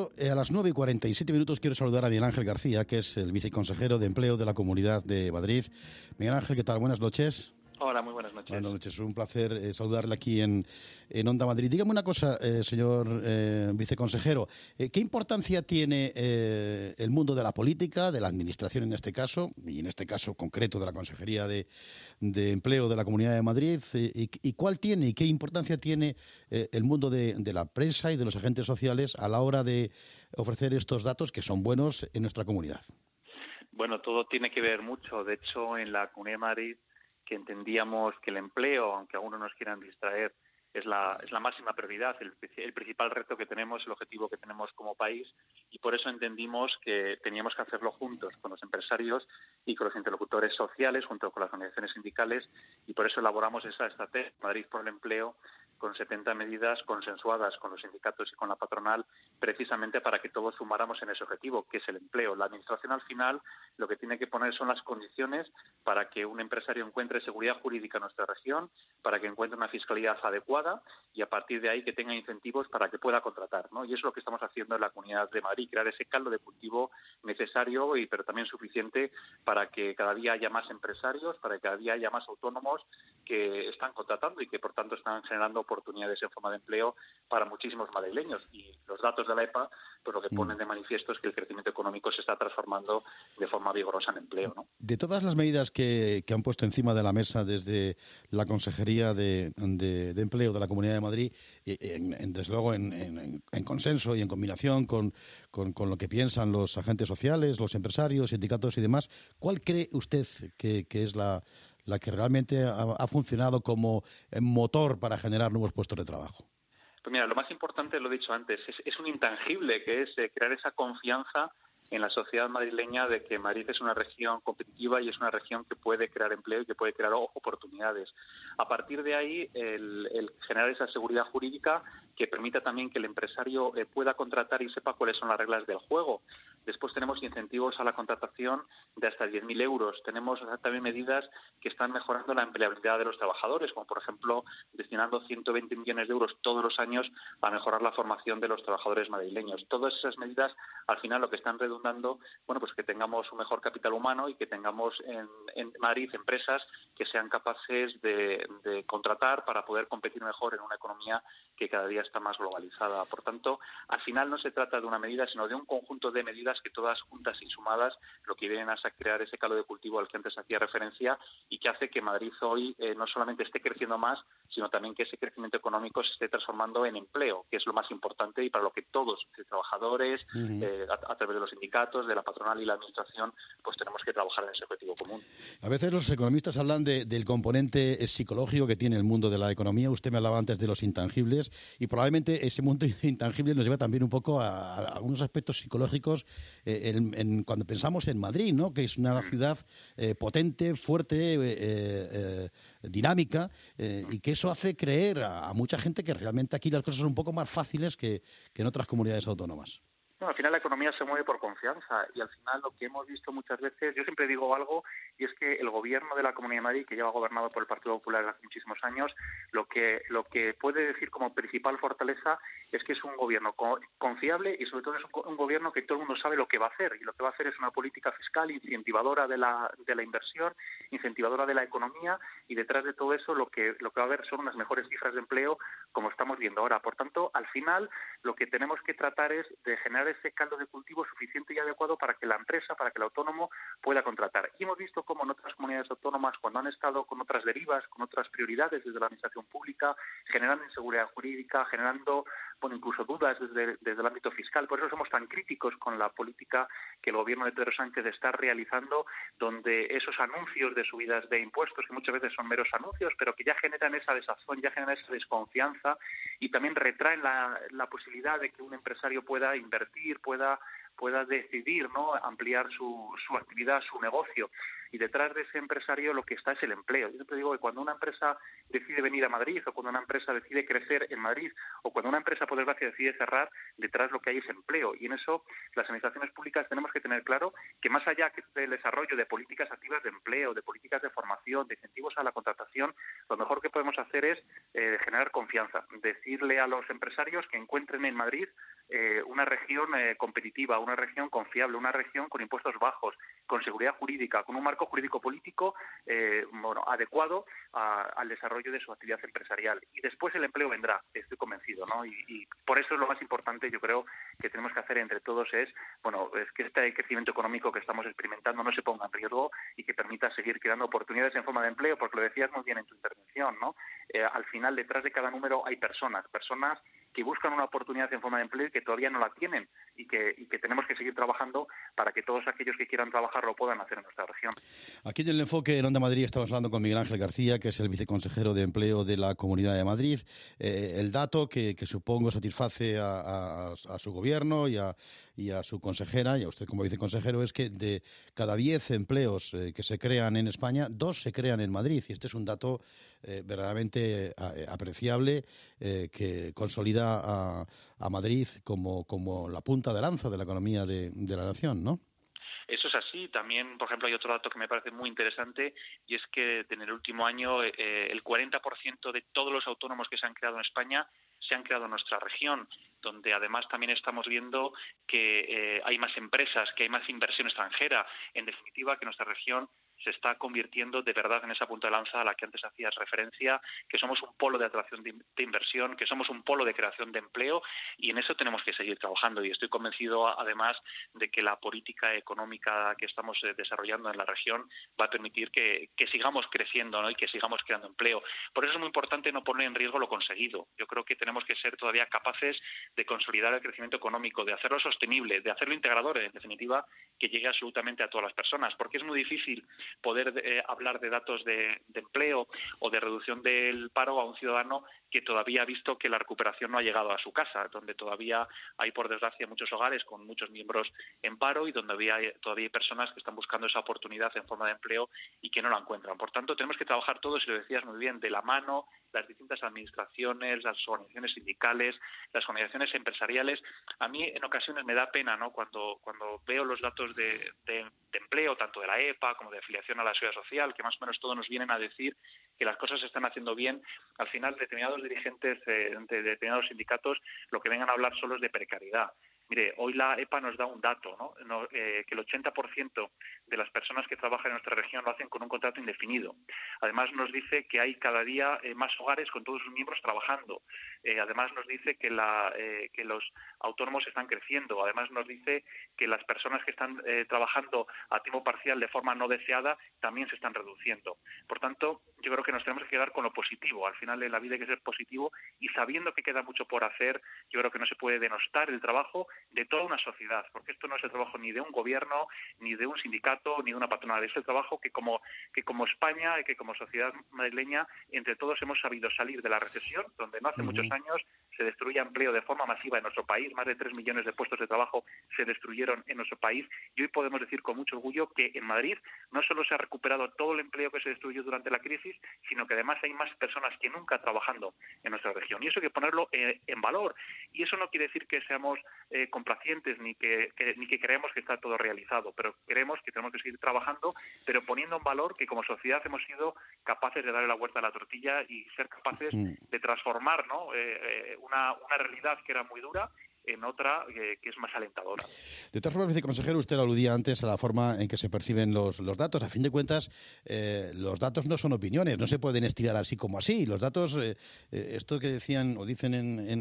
A las 9:47 quiero saludar a Miguel Ángel García, que es el viceconsejero de Empleo de la Comunidad de Madrid. Miguel Ángel, ¿qué tal? Buenas noches. Hola, muy buenas noches. Buenas noches, un placer saludarle aquí en Onda Madrid. Dígame una cosa, señor viceconsejero, ¿qué importancia tiene el mundo de la política, de la administración en este caso, y en este caso concreto de la Consejería de Empleo de la Comunidad de Madrid, y cuál tiene y qué importancia tiene el mundo de la prensa y de los agentes sociales a la hora de ofrecer estos datos que son buenos en nuestra comunidad? Bueno, todo tiene que ver mucho. De hecho, en la Comunidad de Madrid, que entendíamos que el empleo, aunque algunos nos quieran distraer, es la máxima prioridad, el principal reto que tenemos, el objetivo que tenemos como país, y por eso entendimos que teníamos que hacerlo juntos con los empresarios y con los interlocutores sociales, junto con las organizaciones sindicales, y por eso elaboramos esa estrategia Madrid por el empleo, con 70 medidas consensuadas con los sindicatos y con la patronal, precisamente para que todos sumáramos en ese objetivo, que es el empleo. La Administración, al final, lo que tiene que poner son las condiciones para que un empresario encuentre seguridad jurídica en nuestra región, para que encuentre una fiscalidad adecuada y, a partir de ahí, que tenga incentivos para que pueda contratar, ¿no? Y eso es lo que estamos haciendo en la Comunidad de Madrid, crear ese caldo de cultivo necesario, pero también suficiente para que cada día haya más empresarios, para que cada día haya más autónomos que están contratando y que, por tanto, están generando oportunidades en forma de empleo para muchísimos madrileños. Y los datos de la EPA, pues lo que ponen de manifiesto es que el crecimiento económico se está transformando de forma vigorosa en empleo, ¿no? De todas las medidas que han puesto encima de la mesa desde la Consejería de Empleo de la Comunidad de Madrid, desde luego en consenso y en combinación con lo que piensan los agentes sociales, los empresarios, sindicatos y demás, ¿cuál cree usted que es la que realmente ha funcionado como motor para generar nuevos puestos de trabajo? Pues mira, lo más importante, lo he dicho antes, es un intangible, que es crear esa confianza en la sociedad madrileña de que Madrid es una región competitiva y es una región que puede crear empleo y que puede crear oportunidades. A partir de ahí, el generar esa seguridad jurídica que permita también que el empresario pueda contratar y sepa cuáles son las reglas del juego. Después tenemos incentivos a la contratación de hasta 10.000 euros. Tenemos también medidas que están mejorando la empleabilidad de los trabajadores, como por ejemplo destinando 120 millones de euros todos los años a mejorar la formación de los trabajadores madrileños. Todas esas medidas, al final, lo que están redundando, bueno, pues que tengamos un mejor capital humano y que tengamos en Madrid empresas que sean capaces de contratar para poder competir mejor en una economía que cada día está más globalizada. Por tanto, al final no se trata de una medida, sino de un conjunto de medidas que todas juntas y sumadas lo que vienen a crear ese caldo de cultivo al que antes hacía referencia y que hace que Madrid hoy no solamente esté creciendo más, sino también que ese crecimiento económico se esté transformando en empleo, que es lo más importante y para lo que todos, trabajadores, a través de los sindicatos, de la patronal y la administración, pues tenemos que trabajar en ese objetivo común. A veces los economistas hablan del componente psicológico que tiene el mundo de la economía. Usted me hablaba antes de los intangibles y probablemente ese mundo intangible nos lleva también un poco a algunos aspectos psicológicos cuando pensamos en Madrid, ¿no? Que es una ciudad potente, fuerte, dinámica, y que eso hace creer a mucha gente que realmente aquí las cosas son un poco más fáciles que en otras comunidades autónomas. No, al final la economía se mueve por confianza y al final lo que hemos visto muchas veces, yo siempre digo algo, y es que el gobierno de la Comunidad de Madrid, que lleva gobernado por el Partido Popular desde hace muchísimos años, lo que puede decir como principal fortaleza es que es un gobierno confiable y sobre todo es un gobierno que todo el mundo sabe lo que va a hacer, y lo que va a hacer es una política fiscal incentivadora de la inversión, incentivadora de la economía, y detrás de todo eso lo que va a haber son unas mejores cifras de empleo como estamos viendo ahora. Por tanto, al final lo que tenemos que tratar es de generar ese caldo de cultivo suficiente y adecuado para que la empresa, para que el autónomo pueda contratar. Y hemos visto cómo en otras comunidades autónomas, cuando han estado con otras derivas, con otras prioridades desde la administración pública, generando inseguridad jurídica, generando incluso dudas desde el ámbito fiscal. Por eso somos tan críticos con la política que el gobierno de Pedro Sánchez está realizando, donde esos anuncios de subidas de impuestos, que muchas veces son meros anuncios, pero que ya generan esa desazón, ya generan esa desconfianza y también retraen la posibilidad de que un empresario pueda invertir, pueda decidir, ¿no?, ampliar su actividad, su negocio. Y detrás de ese empresario lo que está es el empleo. Yo siempre digo que cuando una empresa decide venir a Madrid, o cuando una empresa decide crecer en Madrid, o cuando una empresa, por desgracia, decide cerrar, detrás lo que hay es empleo. Y en eso las administraciones públicas tenemos que tener claro que más allá del desarrollo de políticas activas de empleo, de políticas de formación, de incentivos a la contratación, lo mejor que podemos hacer es generar confianza. Decirle a los empresarios que encuentren en Madrid una región competitiva, una región confiable, una región con impuestos bajos, con seguridad jurídica, con un marco jurídico-político adecuado al desarrollo de su actividad empresarial. Y después el empleo vendrá, estoy convencido, ¿no? Y por eso es lo más importante, yo creo, que tenemos que hacer entre todos es que este crecimiento económico que estamos experimentando no se ponga en riesgo y que permita seguir creando oportunidades en forma de empleo, porque lo decías muy bien en tu intervención, ¿no? Al final, detrás de cada número hay personas que buscan una oportunidad en forma de empleo y que todavía no la tienen y que tenemos que seguir trabajando para que todos aquellos que quieran trabajar lo puedan hacer en nuestra región. Aquí en el enfoque en Onda Madrid estamos hablando con Miguel Ángel García, que es el viceconsejero de Empleo de la Comunidad de Madrid. El dato que supongo satisface a su gobierno y a su consejera, y a usted como viceconsejero, es que de cada 10 empleos que se crean en España, 2 se crean en Madrid. Y este es un dato verdaderamente apreciable que consolida a Madrid como la punta de lanza de la economía de la nación, ¿no? Eso es así. También, por ejemplo, hay otro dato que me parece muy interesante y es que en el último año el 40% de todos los autónomos que se han creado en España se han creado en nuestra región, donde además también estamos viendo que hay más empresas, que hay más inversión extranjera. En definitiva, que nuestra región se está convirtiendo de verdad en esa punta de lanza a la que antes hacías referencia, que somos un polo de atracción de inversión, que somos un polo de creación de empleo, y en eso tenemos que seguir trabajando. Y estoy convencido, además, de que la política económica que estamos desarrollando en la región va a permitir que sigamos creciendo, ¿no? Y que sigamos creando empleo. Por eso es muy importante no poner en riesgo lo conseguido. Yo creo que tenemos que ser todavía capaces de consolidar el crecimiento económico, de hacerlo sostenible, de hacerlo integrador, en definitiva, que llegue absolutamente a todas las personas, porque es muy difícil poder hablar de datos de empleo o de reducción del paro a un ciudadano que todavía ha visto que la recuperación no ha llegado a su casa, donde todavía hay, por desgracia, muchos hogares con muchos miembros en paro y donde todavía hay personas que están buscando esa oportunidad en forma de empleo y que no la encuentran. Por tanto, tenemos que trabajar todos, y lo decías muy bien, de la mano, las distintas administraciones, las organizaciones sindicales, las organizaciones empresariales. A mí en ocasiones me da pena, ¿no?, cuando veo los datos de empleo, tanto de la EPA como de afiliación a la Seguridad Social, que más o menos todos nos vienen a decir que las cosas se están haciendo bien. Al final, determinados dirigentes de determinados sindicatos lo que vengan a hablar solo es de precariedad. Mire, hoy la EPA nos da un dato, ¿no? Que el 80% de las personas que trabajan en nuestra región lo hacen con un contrato indefinido. Además nos dice que hay cada día más hogares con todos sus miembros trabajando. Además nos dice que los autónomos están creciendo. Además nos dice que las personas que están trabajando a tiempo parcial de forma no deseada también se están reduciendo. Por tanto, yo creo que nos tenemos que quedar con lo positivo. Al final en la vida hay que ser positivo, y sabiendo que queda mucho por hacer, yo creo que no se puede denostar el trabajo de toda una sociedad, porque esto no es el trabajo ni de un gobierno, ni de un sindicato, ni de una patronal. Es el trabajo que como España y que como sociedad madrileña, entre todos hemos sabido salir de la recesión, donde no hace muchos años se destruía empleo de forma masiva en nuestro país. Más de 3 millones de puestos de trabajo se destruyeron en nuestro país, y hoy podemos decir con mucho orgullo que en Madrid no solo se ha recuperado todo el empleo que se destruyó durante la crisis, sino que además hay más personas que nunca trabajando en nuestra región. Y eso hay que ponerlo en valor. Y eso no quiere decir que seamos complacientes ni que creemos que está todo realizado, pero creemos que tenemos que seguir trabajando, pero poniendo en valor que como sociedad hemos sido capaces de darle la vuelta a la tortilla y ser capaces de transformar, ¿no?, una realidad que era muy dura en otra que es más alentadora. De todas formas, viceconsejero, usted aludía antes a la forma en que se perciben los datos. A fin de cuentas, los datos no son opiniones, no se pueden estirar así como así. Los datos, esto que decían o dicen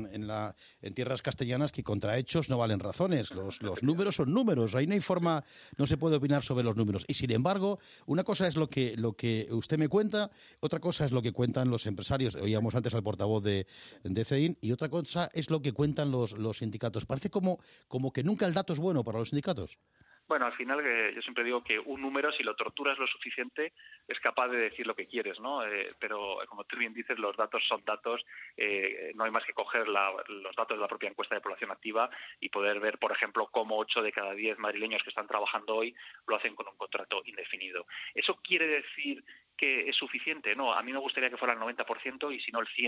en tierras castellanas, que contra hechos no valen razones. Los números son números, ahí no hay forma, no se puede opinar sobre los números. Y sin embargo, una cosa es lo que usted me cuenta, otra cosa es lo que cuentan los empresarios. Oíamos antes al portavoz de CEIN, y otra cosa es lo que cuentan los sindicatos. Parece como que nunca el dato es bueno para los sindicatos. Bueno, al final yo siempre digo que un número, si lo torturas lo suficiente, es capaz de decir lo que quieres, ¿no? Pero como tú bien dices, los datos son datos. No hay más que coger los datos de la propia encuesta de población activa y poder ver, por ejemplo, cómo 8 de cada 10 madrileños que están trabajando hoy lo hacen con un contrato indefinido. ¿Eso quiere decir que es suficiente? No, a mí me gustaría que fuera el 90% y si no el 100%.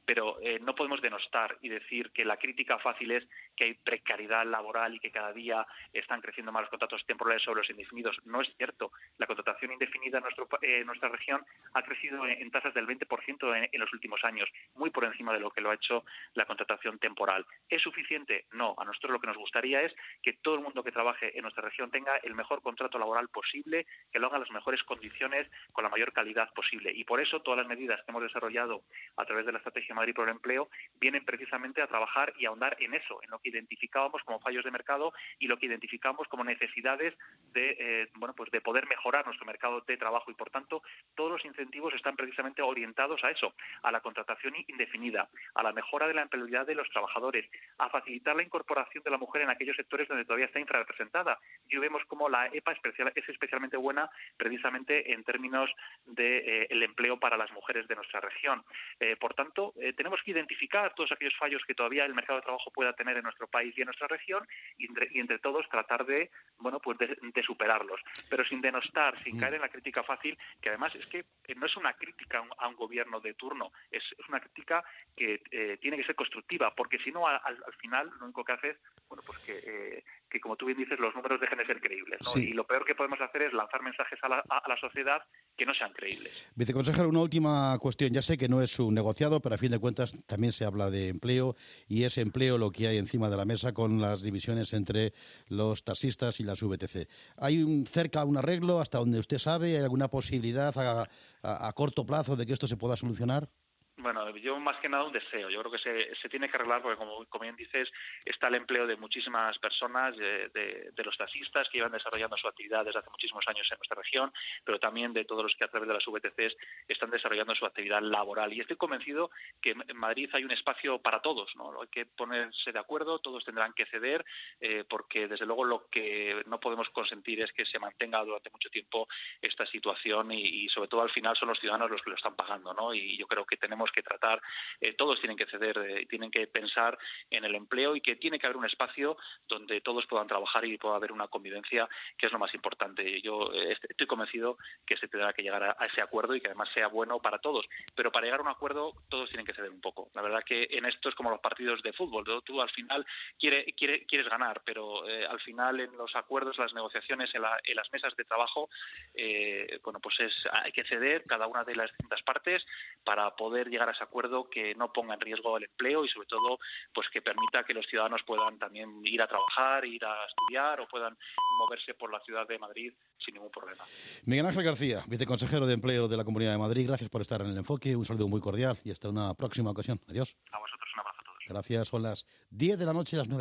pero no podemos denostar y decir que la crítica fácil es que hay precariedad laboral y que cada día están creciendo más los contratos temporales sobre los indefinidos. No es cierto. La contratación indefinida en nuestra región ha crecido en tasas del 20% en los últimos años, muy por encima de lo que lo ha hecho la contratación temporal. ¿Es suficiente? No. A nosotros lo que nos gustaría es que todo el mundo que trabaje en nuestra región tenga el mejor contrato laboral posible, que lo haga en las mejores condiciones, con la mayor calidad posible. Y por eso todas las medidas que hemos desarrollado a través de la Estrategia Madrid por el Empleo vienen precisamente a trabajar y a ahondar en eso, en lo que identificábamos como fallos de mercado y lo que identificamos como necesidades de poder mejorar nuestro mercado de trabajo. Y por tanto, todos los incentivos están precisamente orientados a eso, a la contratación indefinida, a la mejora de la empleabilidad de los trabajadores, a facilitar la incorporación de la mujer en aquellos sectores donde todavía está infrarrepresentada. Y vemos como la EPA es especialmente buena precisamente en términos de el empleo para las mujeres de nuestra región. Por tanto, tenemos que identificar todos aquellos fallos que todavía el mercado de trabajo pueda tener en nuestro país y en nuestra región y entre todos tratar de superarlos, pero sin denostar, sin caer en la crítica fácil, que además es que no es una crítica a un gobierno de turno, es una crítica que tiene que ser constructiva, porque si no, al final lo único que hace es que como tú bien dices, los números dejen de ser creíbles, ¿no? Sí. Y lo peor que podemos hacer es lanzar mensajes a la sociedad que no sean creíbles. Viceconsejero, una última cuestión. Ya sé que no es un negociado, pero a fin de cuentas también se habla de empleo y es empleo lo que hay encima de la mesa con las divisiones entre los taxistas y las VTC. ¿Hay cerca un arreglo hasta donde usted sabe? ¿Hay alguna posibilidad a corto plazo de que esto se pueda solucionar? Bueno, yo más que nada un deseo. Yo creo que se tiene que arreglar porque, como bien dices, está el empleo de muchísimas personas, de los taxistas que llevan desarrollando su actividad desde hace muchísimos años en nuestra región, pero también de todos los que a través de las VTCs están desarrollando su actividad laboral. Y estoy convencido que en Madrid hay un espacio para todos, ¿no? Hay que ponerse de acuerdo, todos tendrán que ceder, porque desde luego lo que no podemos consentir es que se mantenga durante mucho tiempo esta situación y sobre todo al final son los ciudadanos los que lo están pagando, ¿no? Y yo creo que tenemos que tratar, todos tienen que ceder, tienen que pensar en el empleo y que tiene que haber un espacio donde todos puedan trabajar y pueda haber una convivencia, que es lo más importante. Yo estoy convencido que se tendrá que llegar a ese acuerdo y que además sea bueno para todos, pero para llegar a un acuerdo todos tienen que ceder un poco. La verdad que en esto es como los partidos de fútbol, ¿no? Tú al final quieres ganar, pero al final en los acuerdos, las negociaciones, en las mesas de trabajo, hay que ceder cada una de las distintas partes para poder llegar a ese acuerdo que no ponga en riesgo el empleo y sobre todo pues que permita que los ciudadanos puedan también ir a trabajar, ir a estudiar o puedan moverse por la ciudad de Madrid sin ningún problema. Miguel Ángel García, viceconsejero de Empleo de la Comunidad de Madrid, gracias por estar en El Enfoque, un saludo muy cordial y hasta una próxima ocasión. Adiós. A vosotros un abrazo a todos. Gracias, son las 10 de la noche, las 9.